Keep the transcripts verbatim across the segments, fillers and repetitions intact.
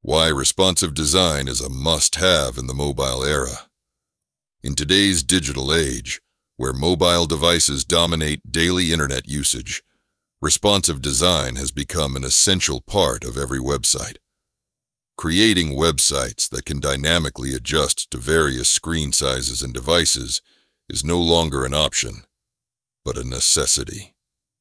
Why responsive design is a must-have in the mobile era. In today's digital age, where mobile devices dominate daily internet usage, responsive design has become an essential part of every website. Creating websites that can dynamically adjust to various screen sizes and devices is no longer an option, but a necessity.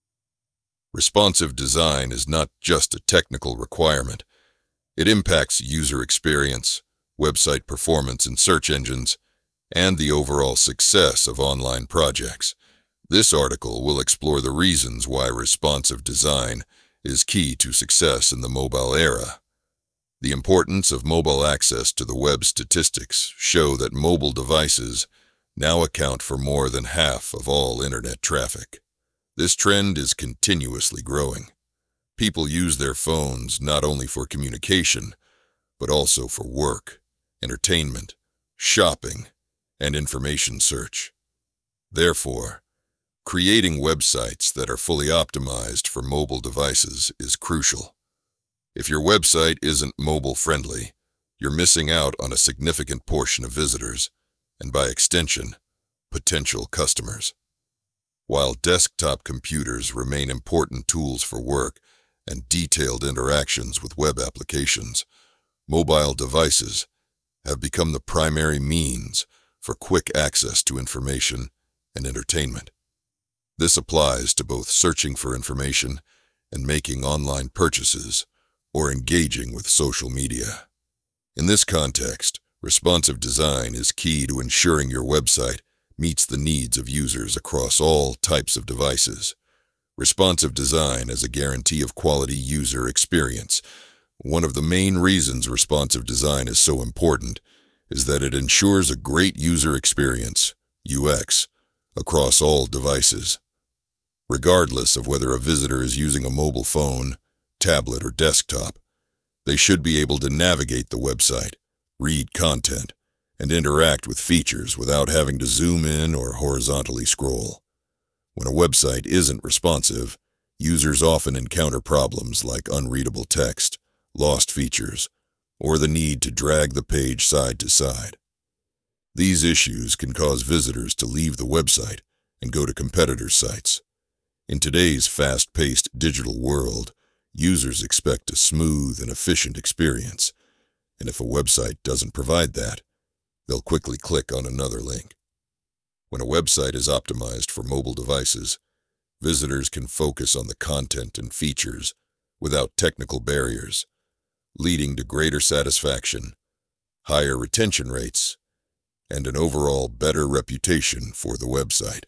Responsive design is not just a technical requirement. It impacts user experience, website performance in search engines, and the overall success of online projects. This article will explore the reasons why responsive design is key to success in the mobile era. The importance of mobile access to the web statistics show that mobile devices now account for more than half of all internet traffic. This trend is continuously growing. People use their phones not only for communication, but also for work, entertainment, shopping, and information search. Therefore, creating websites that are fully optimized for mobile devices is crucial. If your website isn't mobile-friendly, you're missing out on a significant portion of visitors, and by extension, potential customers. While desktop computers remain important tools for work and detailed interactions with web applications, mobile devices have become the primary means for quick access to information and entertainment. This applies to both searching for information and making online purchases or engaging with social media. In this context, responsive design is key to ensuring your website meets the needs of users across all types of devices. Responsive design is a guarantee of quality user experience. One of the main reasons responsive design is so important is that it ensures a great user experience, U X, across all devices. Regardless of whether a visitor is using a mobile phone, tablet, or desktop, they should be able to navigate the website, read content, and interact with features without having to zoom in or horizontally scroll. When a website isn't responsive, users often encounter problems like unreadable text, lost features, or the need to drag the page side to side. These issues can cause visitors to leave the website and go to competitor sites. In today's fast-paced digital world, users expect a smooth and efficient experience, and if a website doesn't provide that, they'll quickly click on another link. When a website is optimized for mobile devices, visitors can focus on the content and features without technical barriers, leading to greater satisfaction, higher retention rates, and an overall better reputation for the website.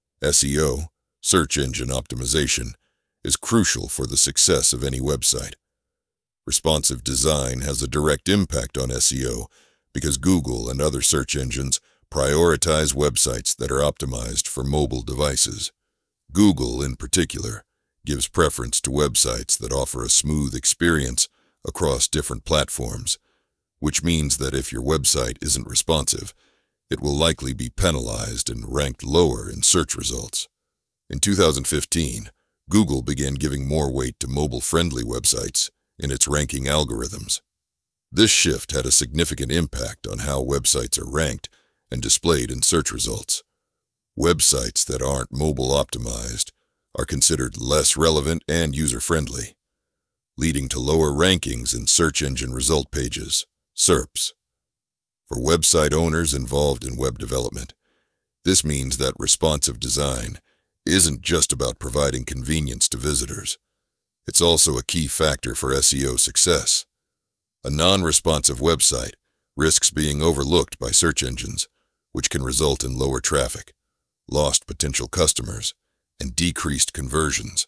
S E O, search engine optimization, is crucial for the success of any website. Responsive design has a direct impact on S E O because Google and other search engines prioritize websites that are optimized for mobile devices. Google, in particular, gives preference to websites that offer a smooth experience across different platforms, which means that if your website isn't responsive, it will likely be penalized and ranked lower in search results. In two thousand fifteen, Google began giving more weight to mobile-friendly websites in its ranking algorithms. This shift had a significant impact on how websites are ranked and displayed in search results. Websites that aren't mobile-optimized are considered less relevant and user-friendly, leading to lower rankings in search engine result pages, S E R Ps. For website owners involved in web development, this means that responsive design isn't just about providing convenience to visitors. It's also a key factor for S E O success. A non-responsive website risks being overlooked by search engines, which can result in lower traffic, lost potential customers, and decreased conversions.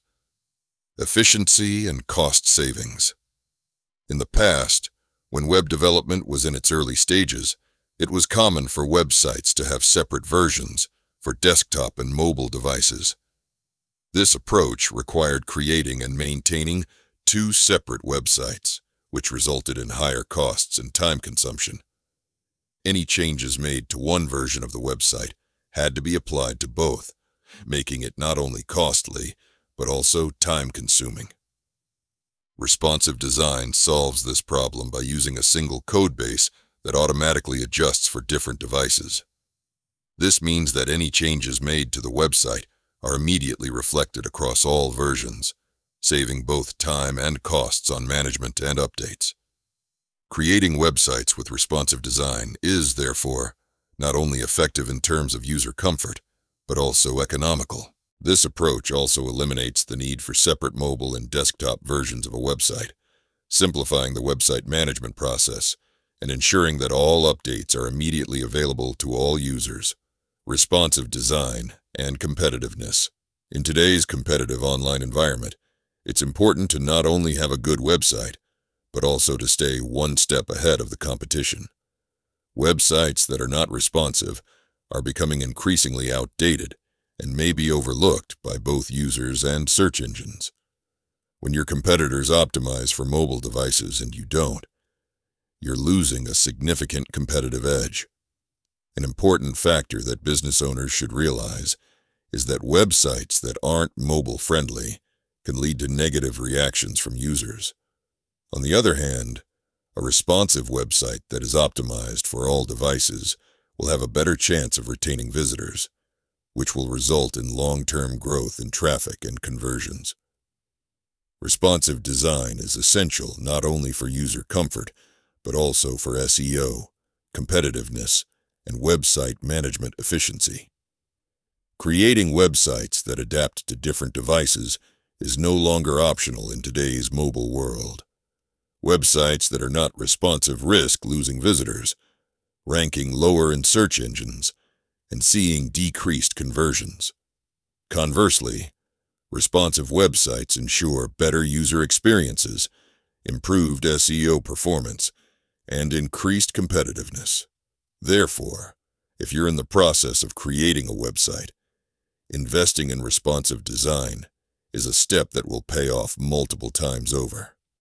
Efficiency and cost savings. In the past, when web development was in its early stages, it was common for websites to have separate versions for desktop and mobile devices. This approach required creating and maintaining two separate websites, which resulted in higher costs and time consumption. Any changes made to one version of the website had to be applied to both, making it not only costly, but also time-consuming. Responsive design solves this problem by using a single code base that automatically adjusts for different devices. This means that any changes made to the website are immediately reflected across all versions, saving both time and costs on management and updates. Creating websites with responsive design is, therefore, not only effective in terms of user comfort, but also economical. This approach also eliminates the need for separate mobile and desktop versions of a website, simplifying the website management process and ensuring that all updates are immediately available to all users. Responsive design and competitiveness. In today's competitive online environment, it's important to not only have a good website, but also to stay one step ahead of the competition. Websites that are not responsive are becoming increasingly outdated and may be overlooked by both users and search engines. When your competitors optimize for mobile devices and you don't, you're losing a significant competitive edge. An important factor that business owners should realize is that websites that aren't mobile-friendly can lead to negative reactions from users. On the other hand, a responsive website that is optimized for all devices will have a better chance of retaining visitors, which will result in long-term growth in traffic and conversions. Responsive design is essential not only for user comfort, but also for S E O, competitiveness, and website management efficiency. Creating websites that adapt to different devices is no longer optional in today's mobile world. Websites that are not responsive risk losing visitors, ranking lower in search engines, and seeing decreased conversions. Conversely, responsive websites ensure better user experiences, improved S E O performance, and increased competitiveness. Therefore, if you're in the process of creating a website, investing in responsive design is a step that will pay off multiple times over.